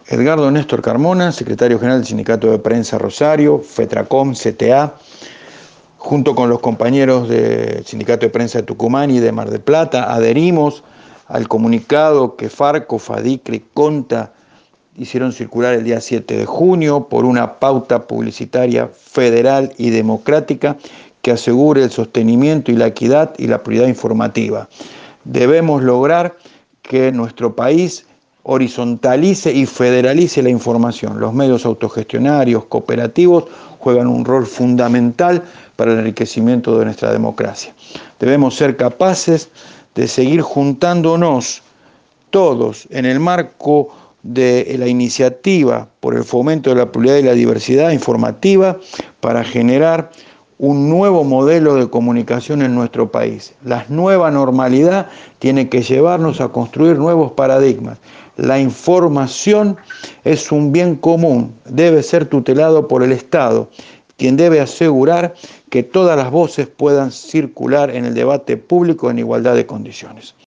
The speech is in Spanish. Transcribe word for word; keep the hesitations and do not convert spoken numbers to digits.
Edgardo Néstor Carmona, secretario general del Sindicato de Prensa Rosario, FETRACOM, C T A, junto con los compañeros del Sindicato de Prensa de Tucumán y de Mar del Plata, adherimos al comunicado que Farco, FADICRE y CONTA hicieron circular el día siete de junio por una pauta publicitaria federal y democrática que asegure el sostenimiento y la equidad y la prioridad informativa. Debemos lograr que nuestro país horizontalice y federalice la información. Los medios autogestionarios, cooperativos, juegan un rol fundamental para el enriquecimiento de nuestra democracia. Debemos ser capaces de seguir juntándonos todos en el marco de la iniciativa por el fomento de la pluralidad y la diversidad informativa para generar un nuevo modelo de comunicación en nuestro país. La nueva normalidad tiene que llevarnos a construir nuevos paradigmas. La información es un bien común, debe ser tutelado por el Estado, quien debe asegurar que todas las voces puedan circular en el debate público en igualdad de condiciones.